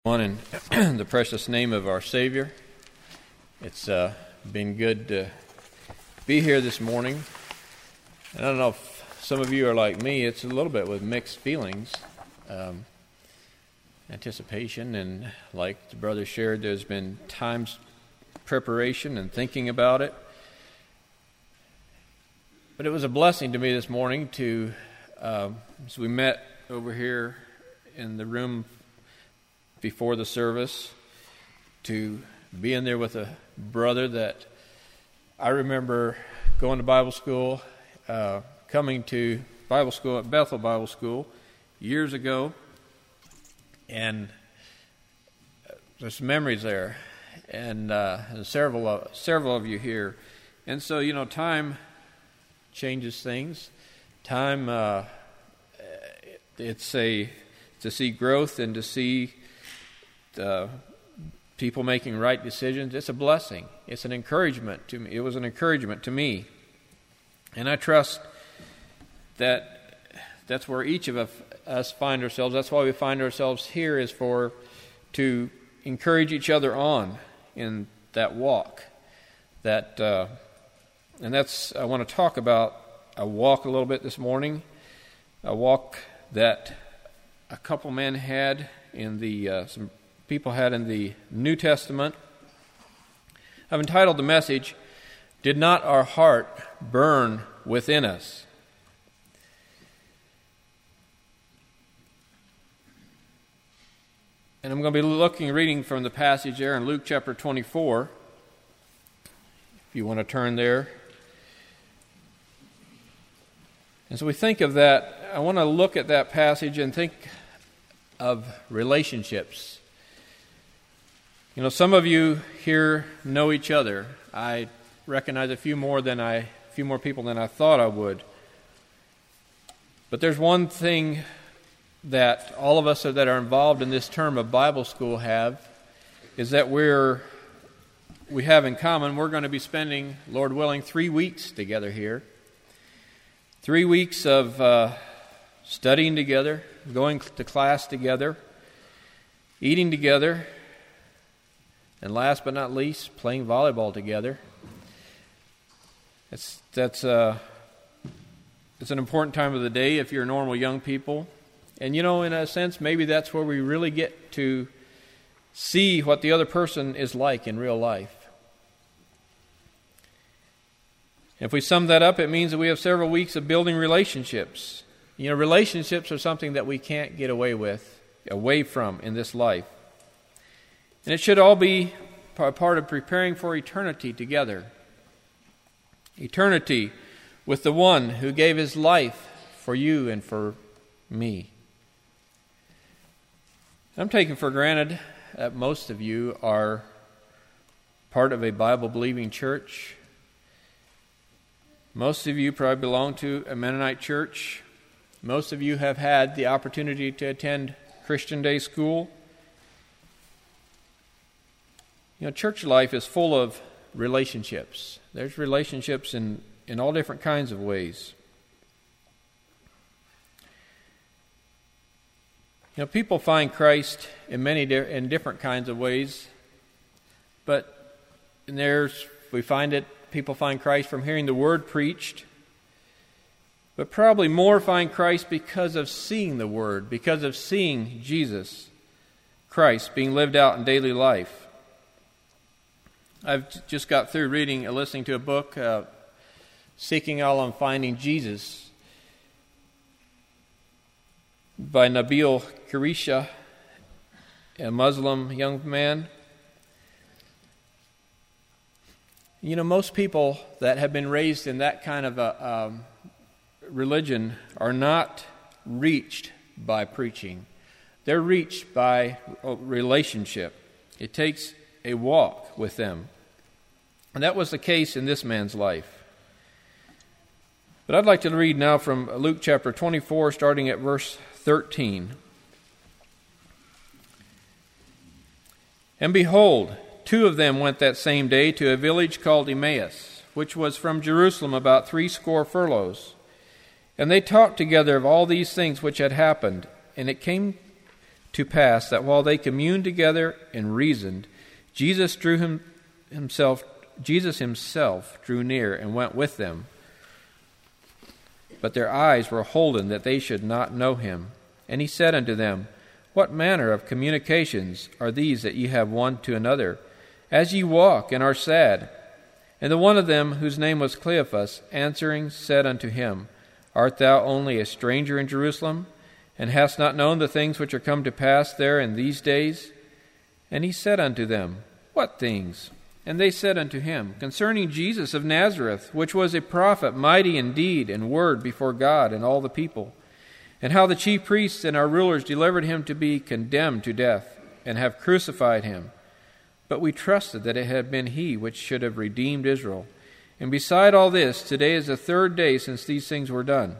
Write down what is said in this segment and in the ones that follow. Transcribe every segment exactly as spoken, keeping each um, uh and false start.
One in the precious name of our Savior. It's uh, been good to be here this morning. And I don't know if some of you are like me. It's a little bit with mixed feelings, um, anticipation, and like the brother shared, there's been times preparation and thinking about it. But it was a blessing to me this morning to, uh, as we met over here in the room before the service, to be in there with a brother that I remember going to Bible school, uh, coming to Bible school at Bethel Bible School years ago, and there's some memories there, and, uh, and several of, several of you here, and so you know, time changes things. Time, uh, it's a to see growth and to see Uh, people making right decisions. It's a blessing. It's an encouragement to me. It was an encouragement to me, and I trust that that's where each of us find ourselves. That's why we find ourselves here, is for to encourage each other on in that walk. That uh, and that's I want to talk about a walk a little bit this morning. A walk that a couple men had in the uh, some. people had in the New Testament. I've entitled the message, "Did Not Our Heart Burn Within Us?" And I'm going to be looking, reading from the passage there in Luke chapter twenty-four. If you want to turn there. And so we think of that, I want to look at that passage and think of relationships. You know, some of you here know each other. I recognize a few more than I, a few more people than I thought I would. But there's one thing that all of us that are involved in this term of Bible school have, is that we're we have in common. We're going to be spending, Lord willing, three weeks together here. Three weeks of uh, studying together, going to class together, eating together, and last but not least, playing volleyball together. It's that's uh, it's an important time of the day if you're normal young people. And you know, in a sense, maybe that's where we really get to see what the other person is like in real life. If we sum that up, it means that we have several weeks of building relationships. You know, relationships are something that we can't get away with, away from in this life. And it should all be part of preparing for eternity together. Eternity with the one who gave his life for you and for me. I'm taking for granted that most of you are part of a Bible-believing church. Most of you probably belong to a Mennonite church. Most of you have had the opportunity to attend Christian Day School. You know, church life is full of relationships. There's relationships in, in all different kinds of ways. You know, people find Christ in many di- in different kinds of ways, but in there's we find it. People find Christ from hearing the word preached, but probably more find Christ because of seeing the word, because of seeing Jesus Christ being lived out in daily life. I've just got through reading, uh, listening to a book, uh, Seeking Out and Finding Jesus, by Nabil Qureshi, a Muslim young man. You know, most people that have been raised in that kind of a um, religion are not reached by preaching. They're reached by a relationship. It takes a walk with them. And that was the case in this man's life. But I'd like to read now from Luke chapter twenty-four, starting at verse thirteen. And behold, two of them went that same day to a village called Emmaus, which was from Jerusalem about three score furlongs. And they talked together of all these things which had happened. And it came to pass that while they communed together and reasoned, Jesus drew him, himself Jesus himself drew near and went with them. But their eyes were holden that they should not know him. And he said unto them, What manner of communications are these that ye have one to another, as ye walk and are sad? And the one of them, whose name was Cleophas, answering said unto him, Art thou only a stranger in Jerusalem, and hast not known the things which are come to pass there in these days? And he said unto them, What things? And they said unto him, Concerning Jesus of Nazareth, which was a prophet, mighty in deed and word before God and all the people, and how the chief priests and our rulers delivered him to be condemned to death, and have crucified him. But we trusted that it had been he which should have redeemed Israel. And beside all this, today is the third day since these things were done.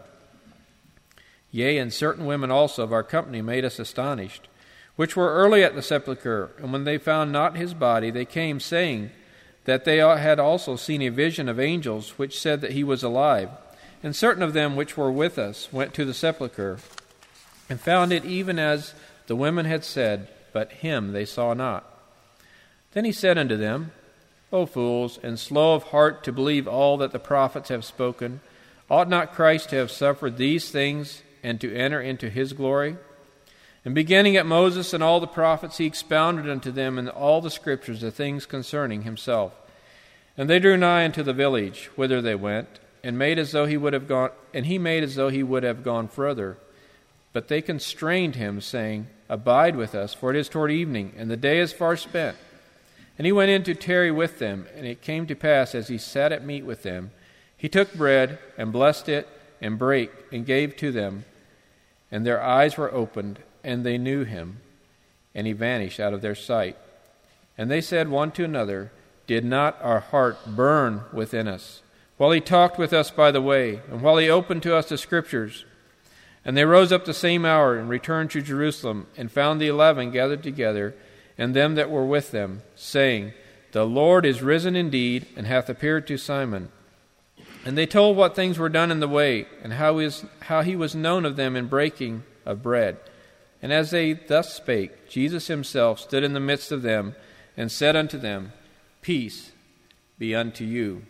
Yea, and certain women also of our company made us astonished, which were early at the sepulchre, and when they found not his body, they came, saying that they had also seen a vision of angels, which said that he was alive. And certain of them which were with us went to the sepulchre, and found it even as the women had said, but him they saw not. Then he said unto them, O fools, and slow of heart to believe all that the prophets have spoken, ought not Christ to have suffered these things, and to enter into his glory? And beginning at Moses and all the prophets, he expounded unto them in all the Scriptures the things concerning himself. And they drew nigh unto the village whither they went, and made as though he would have gone, and he made as though he would have gone further. But they constrained him, saying, Abide with us, for it is toward evening, and the day is far spent. And he went in to tarry with them, and it came to pass, as he sat at meat with them, he took bread, and blessed it, and brake, and gave to them. And their eyes were opened, and they knew him, and he vanished out of their sight. And they said one to another, Did not our heart burn within us, while he talked with us by the way, and while he opened to us the Scriptures? And they rose up the same hour, and returned to Jerusalem, and found the eleven gathered together, and them that were with them, saying, The Lord is risen indeed, and hath appeared to Simon. And they told what things were done in the way, and how, is, how he was known of them in breaking of bread. And as they thus spake, Jesus himself stood in the midst of them, and said unto them, Peace be unto you.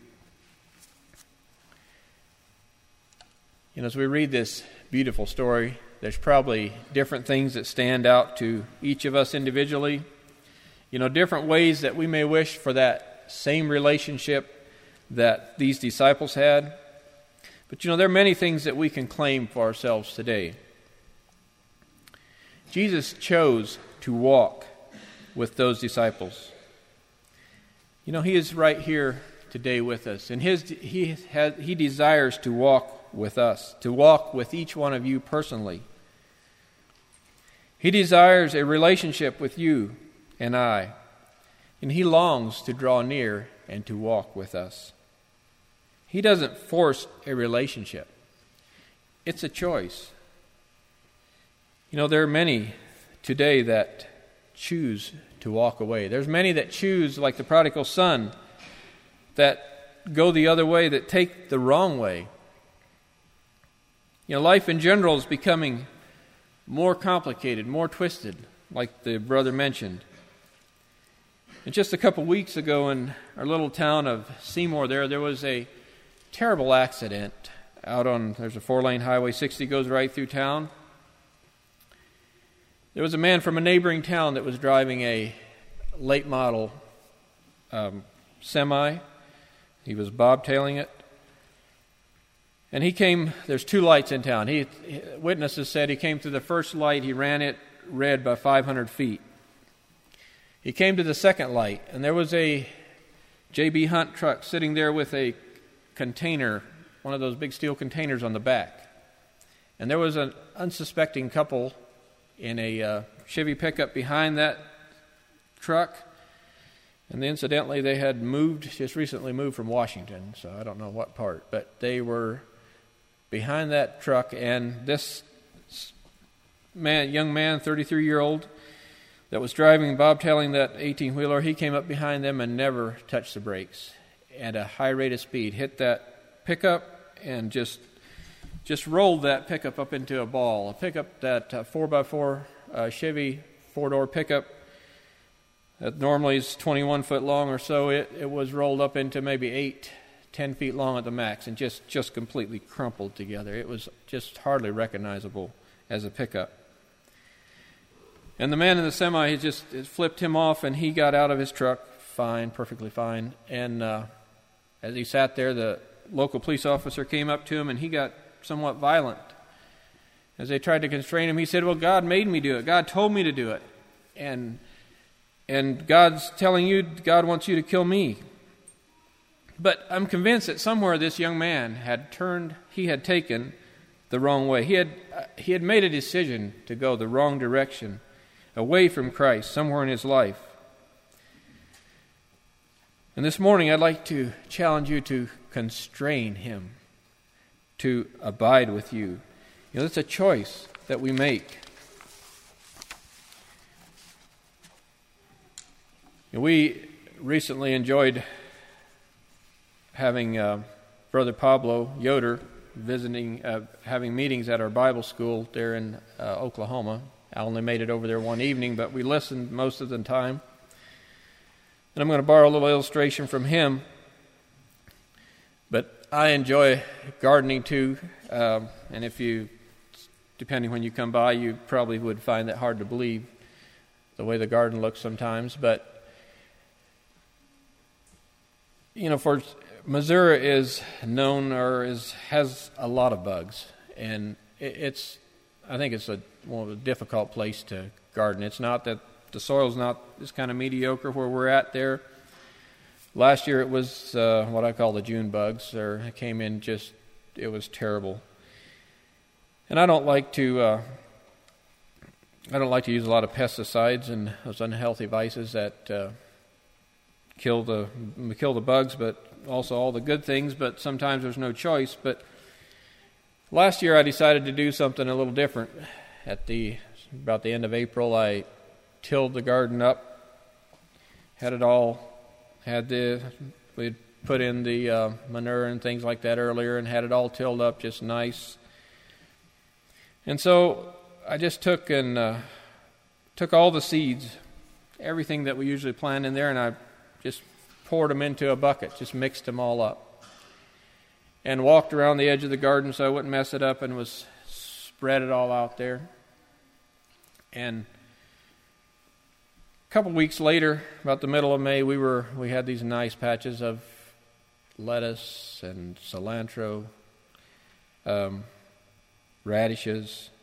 You know, as we read this beautiful story, there's probably different things that stand out to each of us individually. You know, different ways that we may wish for that same relationship that these disciples had. But, you know, there are many things that we can claim for ourselves today. Jesus chose to walk with those disciples. You know, he is right here today with us, and his he has, he desires to walk with us, to walk with each one of you personally. He desires a relationship with you and I, and he longs to draw near and to walk with us. He doesn't force a relationship. It's a choice. You know, there are many today that choose to walk away. There's many that choose, like the prodigal son, that go the other way, that take the wrong way. You know, life in general is becoming more complicated, more twisted, like the brother mentioned. And just a couple weeks ago in our little town of Seymour there, there was a terrible accident out on, there's a four-lane highway, sixty goes right through town. There was a man from a neighboring town that was driving a late model um, semi. He was bobtailing it. And he came, there's two lights in town. He, witnesses said he came through the first light, he ran it red by five hundred feet. He came to the second light, and there was a J B Hunt truck sitting there with a container, one of those big steel containers on the back. And there was an unsuspecting couple in a uh, Chevy pickup behind that truck. And incidentally, they had moved, just recently moved from Washington, so I don't know what part, but they were behind that truck, and this man, young man, thirty-three-year-old, that was driving, bobtailing that eighteen-wheeler, he came up behind them and never touched the brakes at a high rate of speed, hit that pickup and just just rolled that pickup up into a ball. A pickup, that uh, four by four uh, Chevy four-door pickup that normally is twenty-one foot long or so. It, it was rolled up into maybe eight, ten feet long at the max and just, just completely crumpled together. It was just hardly recognizable as a pickup. And the man in the semi, he just it flipped him off, and he got out of his truck fine, perfectly fine. And uh, as he sat there, the local police officer came up to him, and he got somewhat violent. As they tried to constrain him, he said, well, God made me do it. God told me to do it. And and God's telling you, God wants you to kill me. But I'm convinced that somewhere this young man had turned, he had taken the wrong way. He had uh, he had made a decision to go the wrong direction, away from Christ, somewhere in his life. And this morning I'd like to challenge you to constrain him, to abide with you. You know, it's a choice that we make. You know, we recently enjoyed having uh, Brother Pablo Yoder visiting, uh, having meetings at our Bible school there in uh, Oklahoma. I only made it over there one evening, but we listened most of the time. And I'm going to borrow a little illustration from him. But I enjoy gardening too, uh, and if you, depending when you come by, you probably would find that hard to believe, the way the garden looks sometimes. But you know, for Missouri is known or is has a lot of bugs, and it, it's I think it's a well, a difficult place to garden. It's not that the soil's not it's kind of mediocre where we're at there. Last year it was uh, what I call the June bugs. They came in just it was terrible, and I don't like to uh, I don't like to use a lot of pesticides and those unhealthy vices that. Uh, kill the kill the bugs, but also all the good things, but sometimes there's no choice. But last year I decided to do something a little different. At the about the end of April, I tilled the garden up, had it all, had the, we'd put in the uh, manure and things like that earlier and had it all tilled up just nice. And so I just took and uh, took all the seeds, everything that we usually plant in there, and I just poured them into a bucket, just mixed them all up. And walked around the edge of the garden so I wouldn't mess it up and was spread it all out there. And a couple weeks later, about the middle of May, we were we had these nice patches of lettuce and cilantro, um, radishes.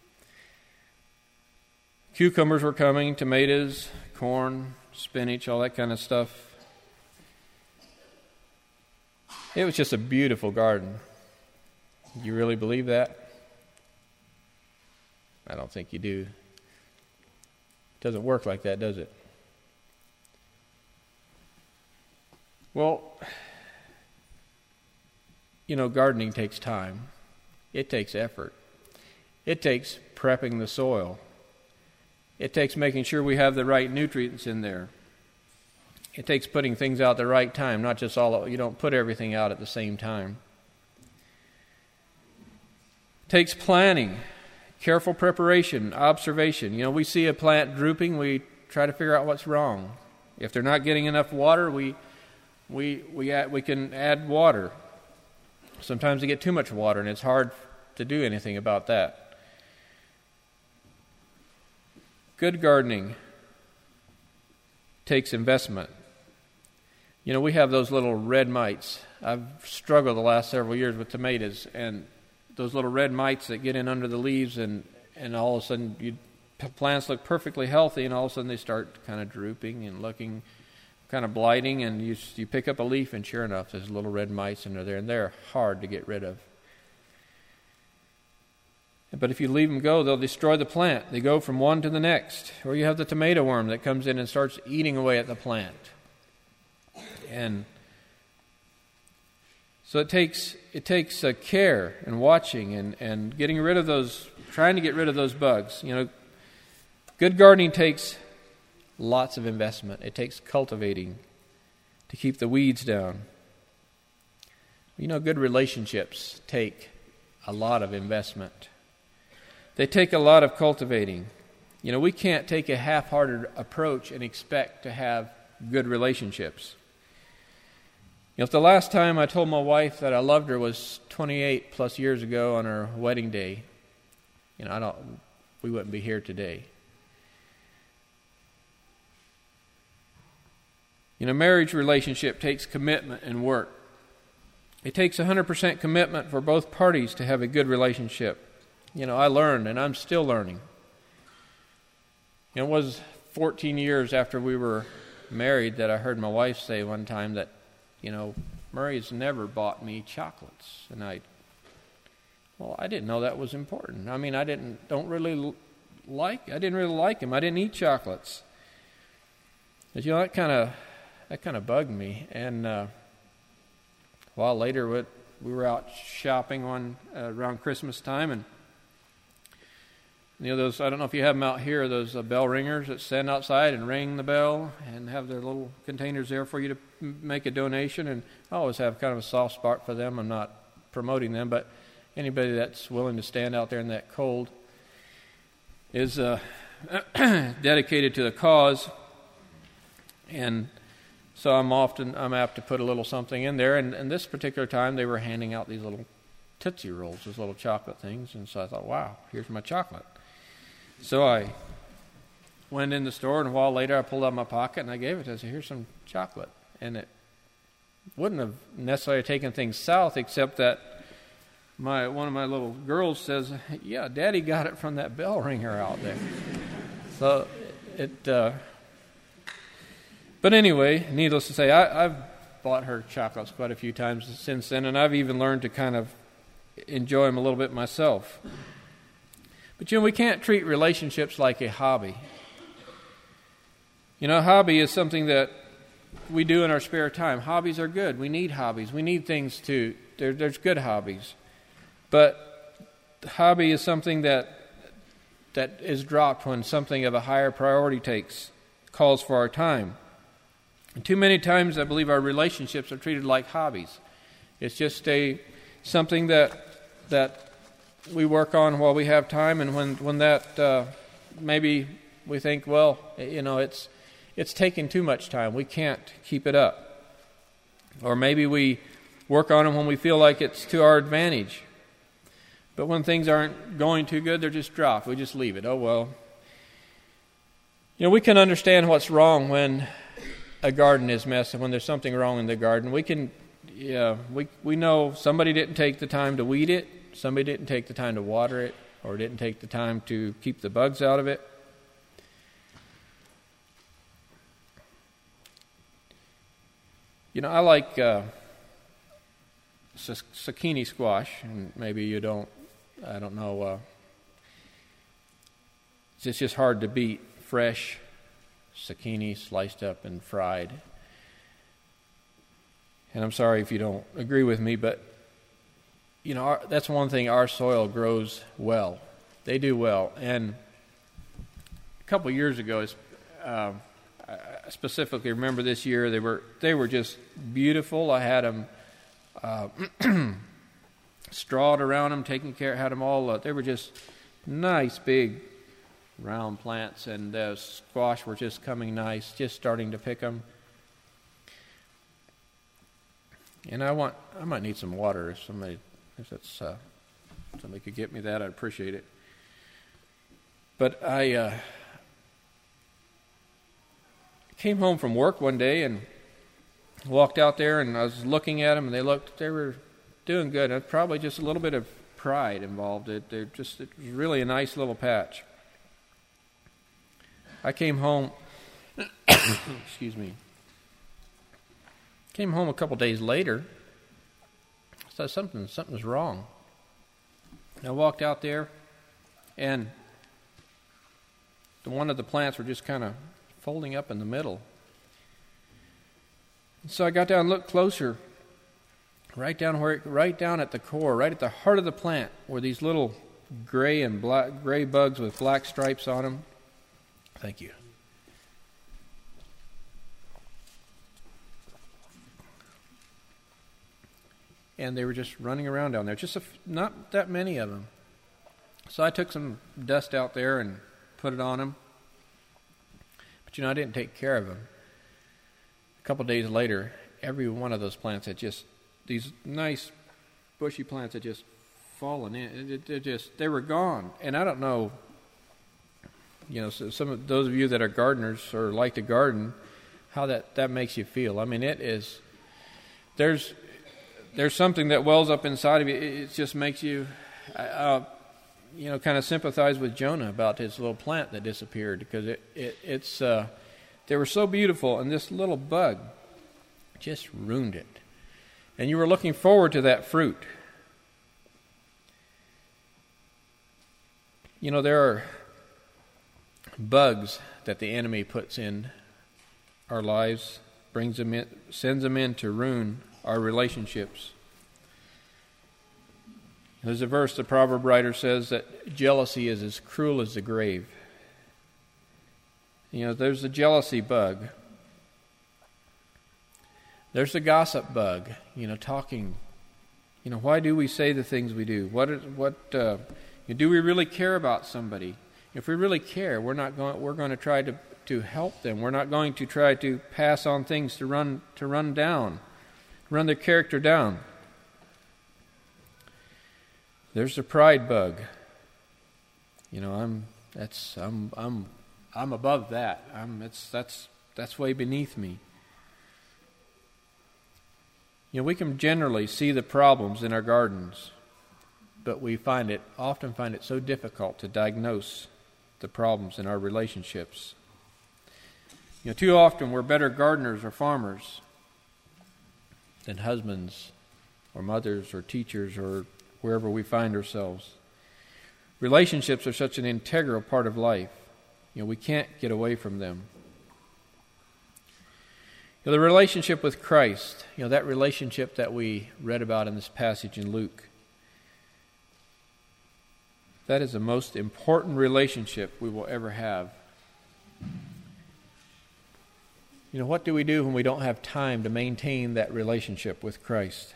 Cucumbers were coming, tomatoes, corn, spinach, all that kind of stuff. It was just a beautiful garden. You really believe that? I don't think you do. It doesn't work like that, does it? Well, you know, gardening takes time. It takes effort. It takes prepping the soil. It takes making sure we have the right nutrients in there. It takes putting things out at the right time, not just all, you don't put everything out at the same time. It takes planning, careful preparation, observation. You know, we see a plant drooping, we try to figure out what's wrong. If they're not getting enough water, we we we add, we can add water. Sometimes they get too much water, and it's hard to do anything about that. Good gardening takes investment. You know, we have those little red mites. I've struggled the last several years with tomatoes, and those little red mites that get in under the leaves, and, and all of a sudden you, plants look perfectly healthy, and all of a sudden they start kind of drooping and looking kind of blighting, and you you pick up a leaf, and sure enough, there's little red mites in there, and they're hard to get rid of. But if you leave them go, they'll destroy the plant. They go from one to the next. Or you have the tomato worm that comes in and starts eating away at the plant. And so it takes it takes uh, care and watching and, and getting rid of those, trying to get rid of those bugs. You know, good gardening takes lots of investment. It takes cultivating to keep the weeds down. You know, good relationships take a lot of investment. They take a lot of cultivating. You know, we can't take a half-hearted approach and expect to have good relationships. You know, if the last time I told my wife that I loved her was twenty-eight plus years ago on her wedding day, you know, I don't, we wouldn't be here today. You know, marriage relationship takes commitment and work. It takes one hundred percent commitment for both parties to have a good relationship. You know, I learned, and I'm still learning. You know, it was fourteen years after we were married that I heard my wife say one time that, you know, Murray's never bought me chocolates. And I, well, I didn't know that was important. I mean, I didn't, don't really like, I didn't really like him. I didn't eat chocolates. But, you know, that kind of, that kind of bugged me. And uh, a while later, we were out shopping on uh, around Christmas time, and you know, those, I don't know if you have them out here, those uh, bell ringers that stand outside and ring the bell and have their little containers there for you to m- make a donation. And I always have kind of a soft spot for them. I'm not promoting them, but anybody that's willing to stand out there in that cold is uh, dedicated to the cause. And so I'm often, I'm apt to put a little something in there. And, and this particular time, they were handing out these little Tootsie Rolls, those little chocolate things. And so I thought, wow, here's my chocolate. So I went in the store, and a while later I pulled out my pocket and I gave it to her. I said, here's some chocolate. And it wouldn't have necessarily taken things south, except that my one of my little girls says, yeah, Daddy got it from that bell ringer out there. So it, uh, but anyway, needless to say, I, I've bought her chocolates quite a few times since then, and I've even learned to kind of enjoy them a little bit myself. But, you know, we can't treat relationships like a hobby. You know, a hobby is something that we do in our spare time. Hobbies are good. We need hobbies. We need things to, there, there's good hobbies. But hobby is something that that is dropped when something of a higher priority takes, calls for our time. And too many times, I believe, our relationships are treated like hobbies. It's just a something that that we work on while we have time, and when when that uh, maybe we think, well, you know, it's it's taking too much time. We can't keep it up. Or maybe we work on them when we feel like it's to our advantage. But when things aren't going too good, they're just dropped. We just leave it. Oh, well. You know, we can understand what's wrong when a garden is messy, when there's something wrong in the garden. We can, yeah, we we know somebody didn't take the time to weed it. Somebody didn't take the time to water it, or didn't take the time to keep the bugs out of it. You know, I like uh, zucchini squash, and maybe you don't, I don't know, uh, it's just hard to beat fresh zucchini sliced up and fried. And I'm sorry if you don't agree with me, but you know, our, that's one thing, our soil grows well. They do well. And a couple of years ago, uh, I specifically remember this year, they were they were just beautiful. I had them uh, strawed around them, taking care, had them all, uh, they were just nice, big, round plants, and the squash were just coming nice, just starting to pick them. And I want, I might need some water if somebody... If that's, uh, somebody could get me that, I'd appreciate it. But I uh, came home from work one day and walked out there, and I was looking at them, and they looked, they were doing good. And probably just a little bit of pride involved. It, they just, it was really a nice little patch. I came home, excuse me, came home a couple days later. So something, something's wrong. I walked out there, and the one of the plants were just kind of folding up in the middle. And so I got down and looked closer. Right down where, right down at the core, right at the heart of the plant, were these little gray and black, gray bugs with black stripes on them. Thank you. And they were just running around down there. Just a, not that many of them. So I took some dust out there and put it on them. But, you know, I didn't take care of them. A couple days later, every one of those plants had just, these nice bushy plants had just fallen in. It, it just, they were gone. And I don't know, you know, so some of those of you that are gardeners or like to garden, how that, that makes you feel. I mean, it is, there's there's something that wells up inside of you. It, it just makes you, uh, you know, kind of sympathize with Jonah about his little plant that disappeared, because it, it it's, uh, they were so beautiful, and this little bug just ruined it. And you were looking forward to that fruit. You know, there are bugs that the enemy puts in our lives, brings them in, sends them in to ruin our relationships. There's a verse, the proverb writer says that jealousy is as cruel as the grave. You know, there's the jealousy bug. There's the gossip bug, you know, talking. You know, why do we say the things we do? What is, what uh, do we really care about somebody? If we really care, we're not going we're going to try to, to help them. We're not going to try to pass on things to run to run down, run their character down. There's the pride bug. You know, I'm that's I'm I'm I'm above that. I'm it's that's that's way beneath me. You know, we can generally see the problems in our gardens, but we find it often find it so difficult to diagnose the problems in our relationships. You know, too often we're better gardeners or farmers than husbands or mothers or teachers or wherever we find ourselves. Relationships are such an integral part of life. You know, we can't get away from them. You know, the relationship with Christ, you know, that relationship that we read about in this passage in Luke, that is the most important relationship we will ever have. You know, what do we do when we don't have time to maintain that relationship with Christ?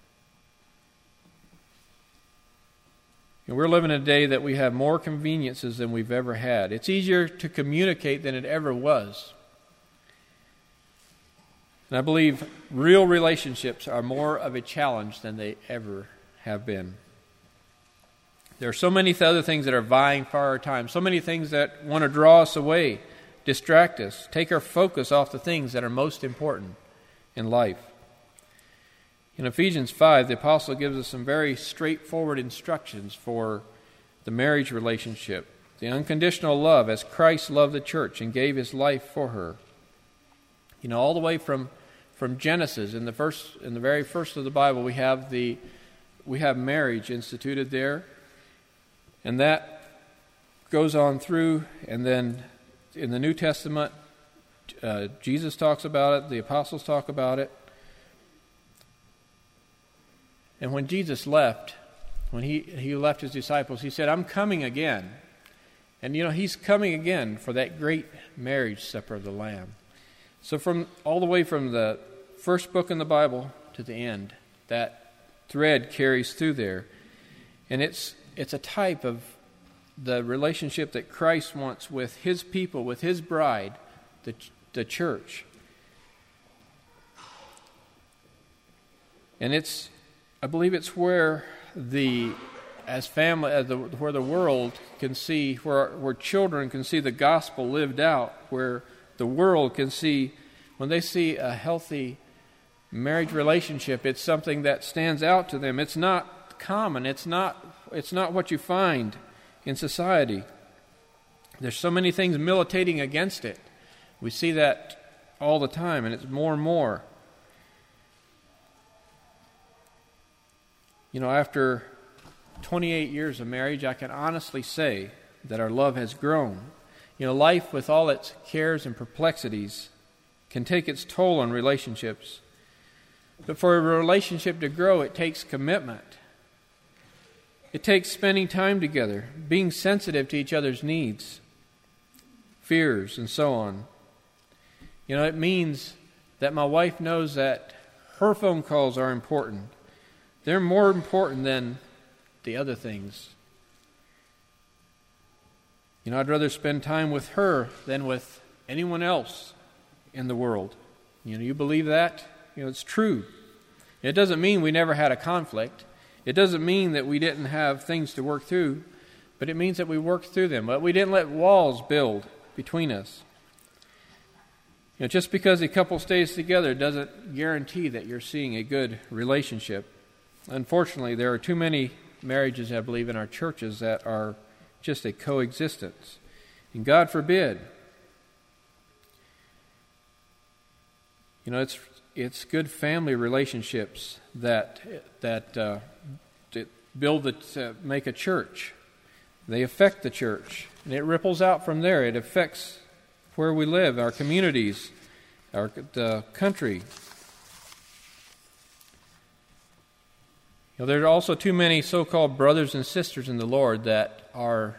You know, we're living in a day that we have more conveniences than we've ever had. It's easier to communicate than it ever was. And I believe real relationships are more of a challenge than they ever have been. There are so many other things that are vying for our time, so many things that want to draw us away, distract us, take our focus off the things that are most important in life. In Ephesians five, the apostle gives us some very straightforward instructions for the marriage relationship, the unconditional love as Christ loved the church and gave his life for her. You know, all the way from, from Genesis, in the first, in the very first of the Bible, we have the we have marriage instituted there. And that goes on through, and then in the New Testament, uh, Jesus talks about it, the apostles talk about it. And when Jesus left, when he, he left his disciples, he said, I'm coming again. And you know, he's coming again for that great marriage supper of the Lamb. So from all the way from the first book in the Bible to the end, that thread carries through there. And it's It's a type of the relationship that Christ wants with his people, with his bride, the, the church. And it's, I believe it's where the, as family, as the, where the world can see, where, where children can see the gospel lived out, where the world can see, when they see a healthy marriage relationship, it's something that stands out to them. It's not common. It's not It's not what you find in society. There's so many things militating against it. We see that all the time, and it's more and more. You know, after twenty-eight years of marriage, I can honestly say that our love has grown. You know, life with all its cares and perplexities can take its toll on relationships. But for a relationship to grow, it takes commitment. It takes spending time together, being sensitive to each other's needs, fears, and so on. You know, it means that my wife knows that her phone calls are important. They're more important than the other things. You know, I'd rather spend time with her than with anyone else in the world. You know, you believe that? You know, it's true. It doesn't mean we never had a conflict. It doesn't mean that we didn't have things to work through, but it means that we worked through them. But we didn't let walls build between us. You know, just because a couple stays together doesn't guarantee that you're seeing a good relationship. Unfortunately, there are too many marriages, I believe, in our churches that are just a coexistence. And God forbid. You know, it's it's good family relationships that that, uh, that build it, uh, make a church. They affect the church, and it ripples out from there. It affects where we live, our communities, our the country. You know, there are also too many so-called brothers and sisters in the Lord that are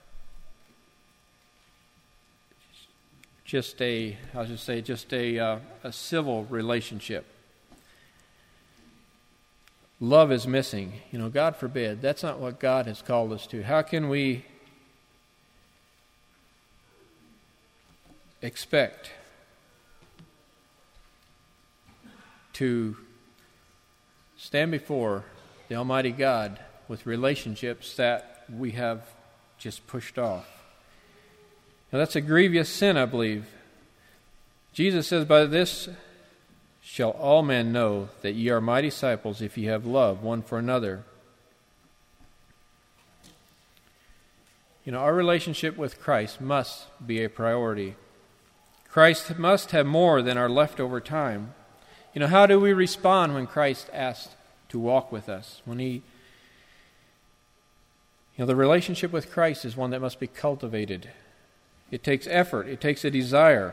just a, I'll just say, just a uh, a civil relationship. Love is missing. You know, God forbid. That's not what God has called us to. How can we expect to stand before the Almighty God with relationships that we have just pushed off? Now, that's a grievous sin, I believe. Jesus says, "By this shall all men know that ye are my disciples, if ye have love one for another." You know, our relationship with Christ must be a priority. Christ must have more than our leftover time. You know, how do we respond when Christ asks to walk with us? When he, you know, the relationship with Christ is one that must be cultivated. It takes effort. It takes a desire.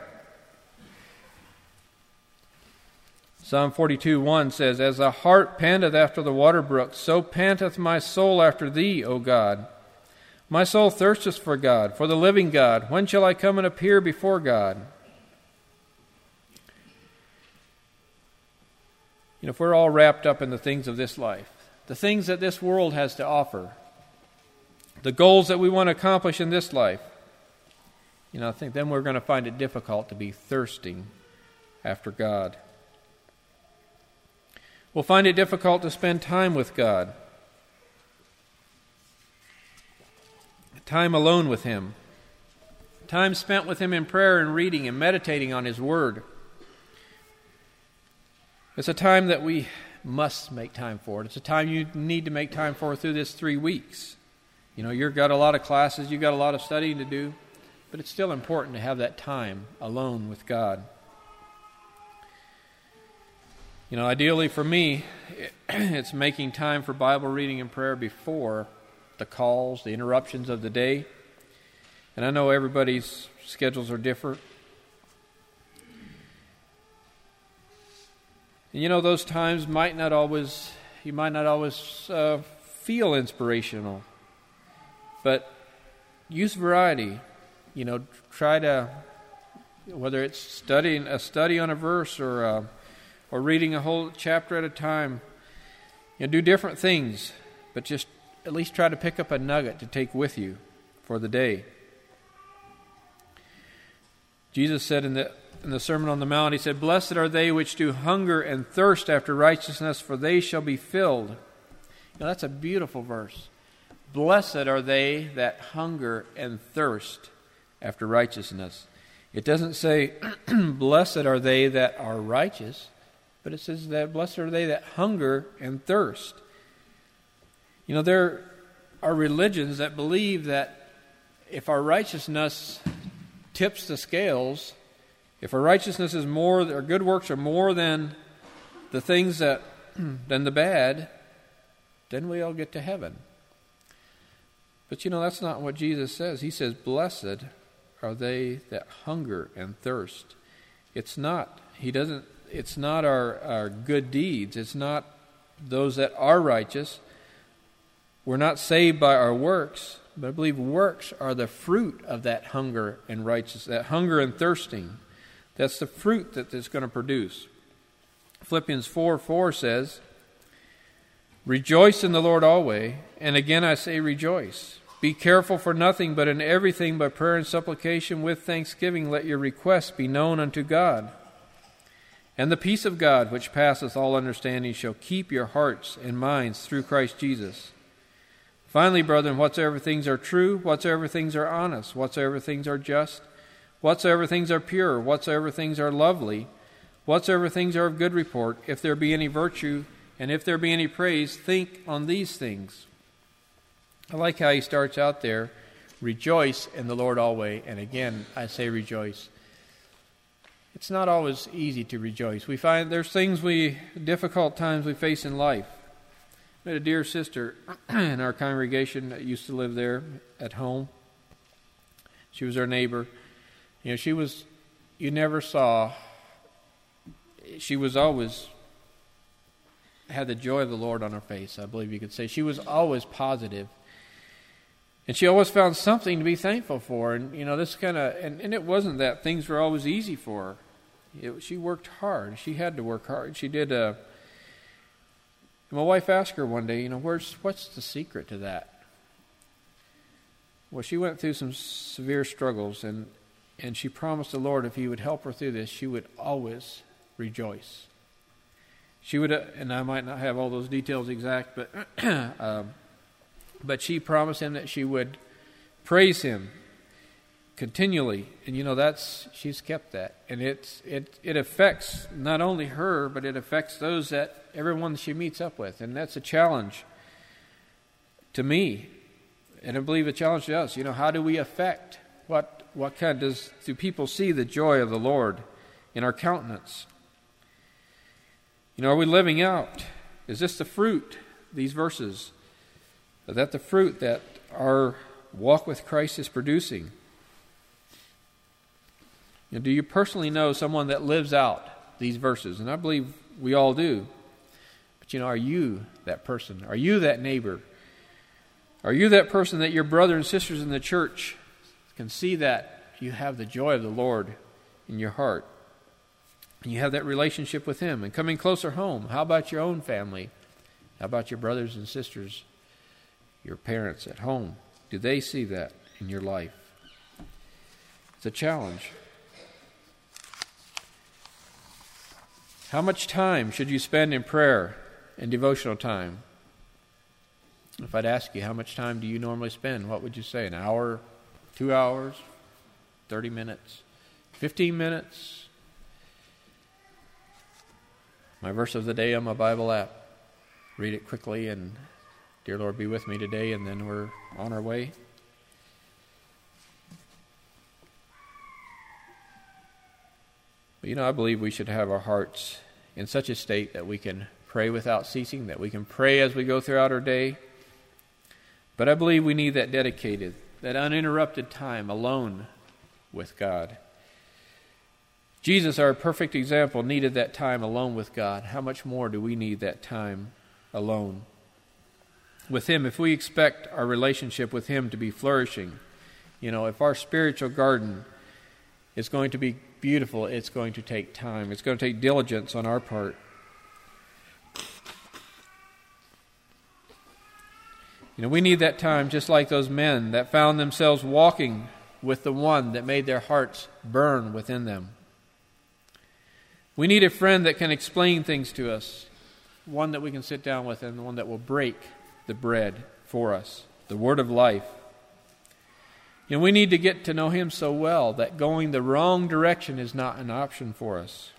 Psalm forty-two one says, "As the hart panteth after the water brooks, so panteth my soul after thee, O God. My soul thirsteth for God, for the living God. When shall I come and appear before God?" You know, if we're all wrapped up in the things of this life, the things that this world has to offer, the goals that we want to accomplish in this life, you know, I think then we're going to find it difficult to be thirsting after God. We'll find it difficult to spend time with God. Time alone with Him. Time spent with Him in prayer and reading and meditating on His Word. It's a time that we must make time for. It's a time you need to make time for through this three weeks. You know, you've got a lot of classes, you've got a lot of studying to do, but it's still important to have that time alone with God. You know, ideally for me, it's making time for Bible reading and prayer before the calls, the interruptions of the day. And I know everybody's schedules are different. And you know, those times might not always, you might not always uh, feel inspirational. But use variety. You know, try to, whether it's studying a study on a verse or uh, or reading a whole chapter at a time, you know, do different things, but just at least try to pick up a nugget to take with you for the day. Jesus said in the in the Sermon on the Mount, He said, "Blessed are they which do hunger and thirst after righteousness, for they shall be filled." Now that's a beautiful verse. Blessed are they that hunger and thirst after righteousness. It doesn't say, blessed are they that are righteous, but it says that blessed are they that hunger and thirst. You know, there are religions that believe that if our righteousness tips the scales, if our righteousness is more, our good works are more than the things that, than the bad, then we all get to heaven. But you know, that's not what Jesus says. He says, blessed are they that hunger and thirst. It's not, he doesn't, it's not our, our good deeds. It's not those that are righteous. We're not saved by our works, but I believe works are the fruit of that hunger and righteousness, that hunger and thirsting. That's the fruit that it's going to produce. Philippians four four says, "Rejoice in the Lord always, and again I say rejoice." Be careful for nothing, but in everything by prayer and supplication with thanksgiving let your requests be known unto God. And the peace of God, which passeth all understanding, shall keep your hearts and minds through Christ Jesus. Finally, brethren, whatsoever things are true, whatsoever things are honest, whatsoever things are just, whatsoever things are pure, whatsoever things are lovely, whatsoever things are of good report, if there be any virtue, and if there be any praise, think on these things. I like how he starts out there, rejoice in the Lord always. And again, I say rejoice. It's not always easy to rejoice. We find there's things we, difficult times we face in life. I had a dear sister in our congregation that used to live there at home. She was our neighbor. You know, she was, you never saw, she was always, had the joy of the Lord on her face, I believe you could say. She was always positive. And she always found something to be thankful for. And, you know, this kind of, and, and it wasn't that things were always easy for her. It, she worked hard. She had to work hard. She did, uh, my wife asked her one day, you know, where's, what's the secret to that? Well, she went through some severe struggles, and, and she promised the Lord if He would help her through this, she would always rejoice. She would, uh, and I might not have all those details exact, but um, But she promised him that she would praise him continually. And you know, that's, she's kept that. And it's, it, it affects not only her, but it affects those that, everyone she meets up with. And that's a challenge to me. And I believe a challenge to us. You know, how do we affect? What, what kind does, do people see the joy of the Lord in our countenance? You know, are we living out? Is this the fruit, these verses? Is that the fruit that our walk with Christ is producing? You know, do you personally know someone that lives out these verses? And I believe we all do. But you know, are you that person? Are you that neighbor? Are you that person that your brother and sisters in the church can see that you have the joy of the Lord in your heart? And you have that relationship with Him. And coming closer home, how about your own family? How about your brothers and sisters? Your parents at home, do they see that in your life? It's a challenge. How much time should you spend in prayer and devotional time? If I'd ask you, how much time do you normally spend? What would you say? An hour, two hours, thirty minutes, fifteen minutes? My verse of the day on my Bible app. Read it quickly and dear Lord, be with me today, and then we're on our way. But you know, I believe we should have our hearts in such a state that we can pray without ceasing, that we can pray as we go throughout our day. But I believe we need that dedicated, that uninterrupted time alone with God. Jesus, our perfect example, needed that time alone with God. How much more do we need that time alone with Him? If we expect our relationship with Him to be flourishing, you know, if our spiritual garden is going to be beautiful, it's going to take time. It's going to take diligence on our part. You know, we need that time just like those men that found themselves walking with the one that made their hearts burn within them. We need a friend that can explain things to us, one that we can sit down with, and one that will break the bread for us, the word of life. You know, we need to get to know Him so well that going the wrong direction is not an option for us.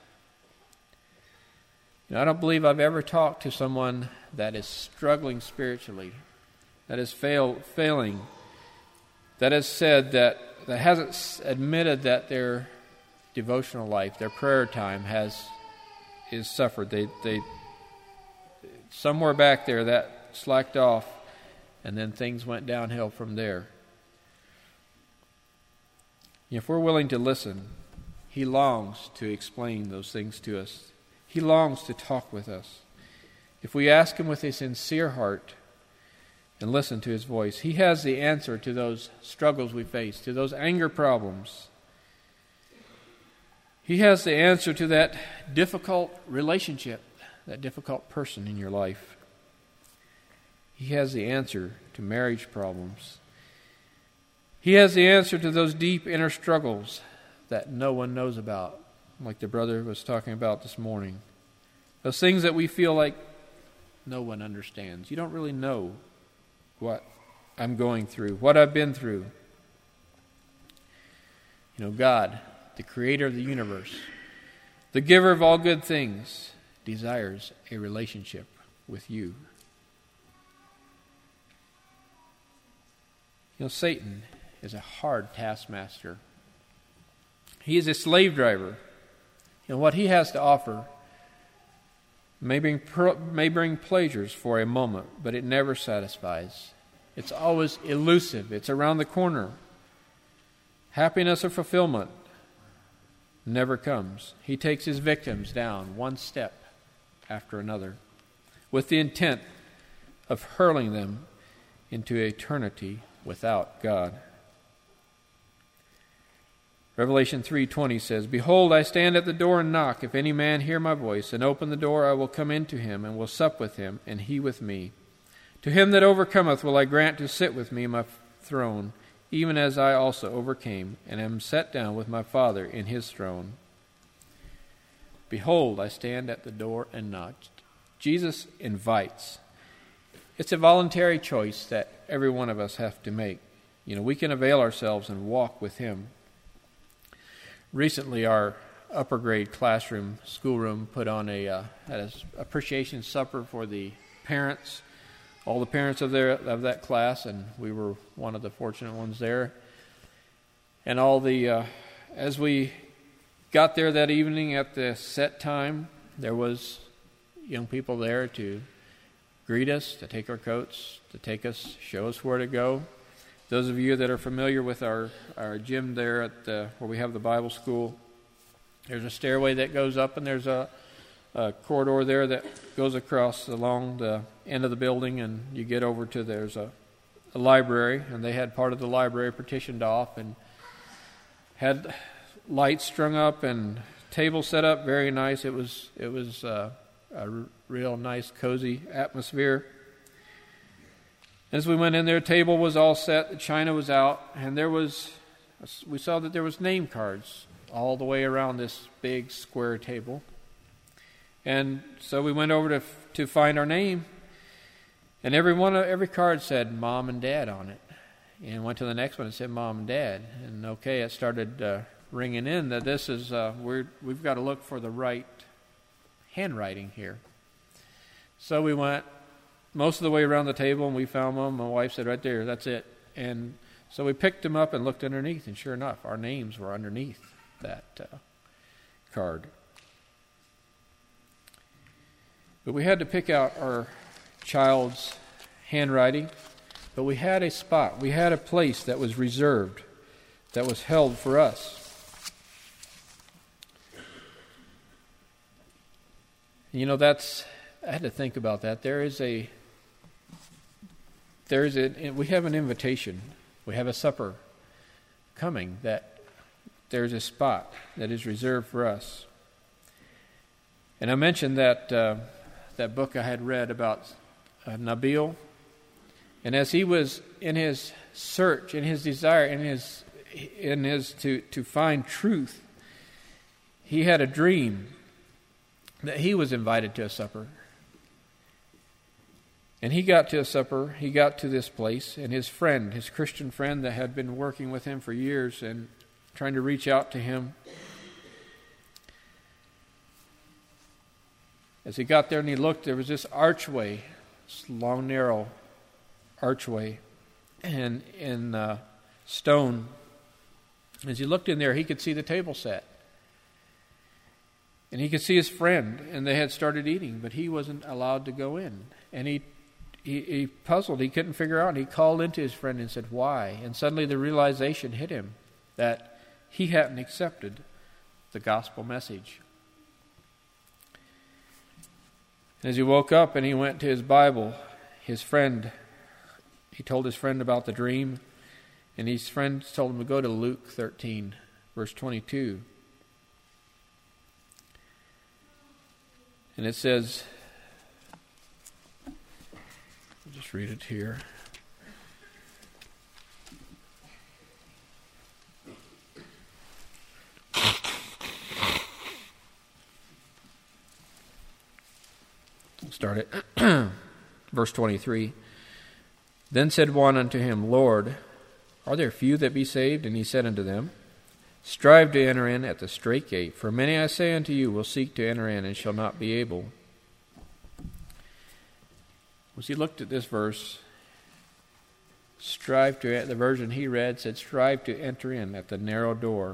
You know, I don't believe I've ever talked to someone that is struggling spiritually, that is fail, failing, that has said that, that hasn't admitted that their devotional life, their prayer time has is suffered. They they somewhere back there that slacked off, and then things went downhill from there. If we're willing to listen, He longs to explain those things to us. He longs to talk with us. If we ask Him with a sincere heart and listen to His voice, He has the answer to those struggles we face, to those anger problems. He has the answer to that difficult relationship, that difficult person in your life. He has the answer to marriage problems. He has the answer to those deep inner struggles that no one knows about, like the brother was talking about this morning. Those things that we feel like no one understands. You don't really know what I'm going through, what I've been through. You know, God, the creator of the universe, the giver of all good things, desires a relationship with you. You know, Satan is a hard taskmaster. He is a slave driver. You know, what he has to offer may bring, may bring pleasures for a moment, but it never satisfies. It's always elusive. It's around the corner. Happiness or fulfillment never comes. He takes his victims down one step after another with the intent of hurling them into eternity without God. Revelation three twenty says, "Behold, I stand at the door and knock. If any man hear my voice and open the door, I will come in to him and will sup with him, and he with me. To him that overcometh will I grant to sit with me in my throne, even as I also overcame, and am set down with my Father in his throne. Behold, I stand at the door and knock." Jesus invites. It's a voluntary choice that every one of us have to make. You know, we can avail ourselves and walk with him. Recently, our upper grade classroom, schoolroom, put on a uh, had an appreciation supper for the parents, all the parents of their of that class, and we were one of the fortunate ones there. And all the uh, as we got there that evening at the set time, there was young people there to greet us, to take our coats, to take us, show us where to go. Those of you that are familiar with our, our gym there at the, where we have the Bible school, there's a stairway that goes up, and there's a, a corridor there that goes across along the end of the building, and you get over to there's a, a library, and they had part of the library partitioned off and had lights strung up and tables set up, very nice. It was it was uh, a r- real nice, cozy atmosphere. As we went in there, table was all set, the china was out, and there was, we saw that there was name cards all the way around this big square table. And so we went over to to find our name, and every one of every card said Mom and Dad on it. And went to the next one and said Mom and Dad. And okay, it started uh, ringing in that this is uh, we're we've got to look for the right handwriting here. So we went most of the way around the table, and we found them. My wife said, "Right there, that's it." And so we picked them up and looked underneath, and sure enough, our names were underneath that uh, card. But we had to pick out our child's handwriting, but we had a spot, we had a place that was reserved, that was held for us. You know, that's, I had to think about that. There is a There is a, we have an invitation. We have a supper coming that there's a spot that is reserved for us. And I mentioned that uh, that book I had read about uh, Nabil. And as he was in his search, in his desire, in his in his to, to find truth, he had a dream that he was invited to a supper. And he got to a supper, he got to this place, and his friend, his Christian friend that had been working with him for years and trying to reach out to him, as he got there and he looked, there was this archway, this long, narrow archway, and in uh, stone. As he looked in there, he could see the table set. And he could see his friend, and they had started eating, but he wasn't allowed to go in. And he He, he puzzled. He couldn't figure out. And he called into his friend and said, "Why?" And suddenly the realization hit him that he hadn't accepted the gospel message. And as he woke up and he went to his Bible, his friend, he told his friend about the dream, and his friend told him to go to Luke thirteen, verse twenty-two. And it says, I'll just read it here. start at verse twenty-three. Then said one unto him, Lord, are there few that be saved? And he said unto them, Strive to enter in at the strait gate, for many, I say unto you, will seek to enter in and shall not be able. As he looked at this verse, strive to, the version he read said, strive to enter in at the narrow door.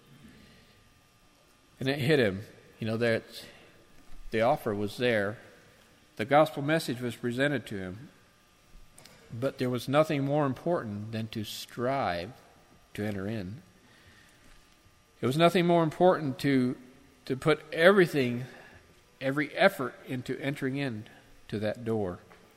And it hit him, you know, that the offer was there. The gospel message was presented to him. But there was nothing more important than to strive to enter in. It was nothing more important to to put everything, every effort into entering in to that door.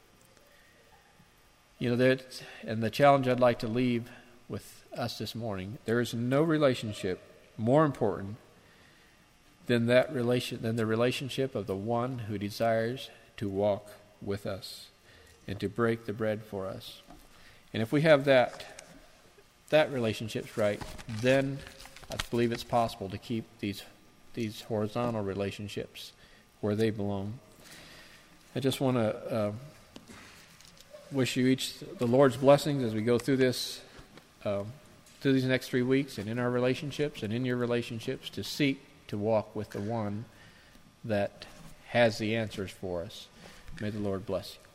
You know, that, and the challenge I'd like to leave with us this morning, there is no relationship more important than that relation than the relationship of the one who desires to walk with us and to break the bread for us. And if we have that that relationship's right, then I believe it's possible to keep these these horizontal relationships where they belong. I just want to uh, wish you each the Lord's blessings as we go through this, uh, through these next three weeks, and in our relationships and in your relationships, to seek to walk with the one that has the answers for us. May the Lord bless you.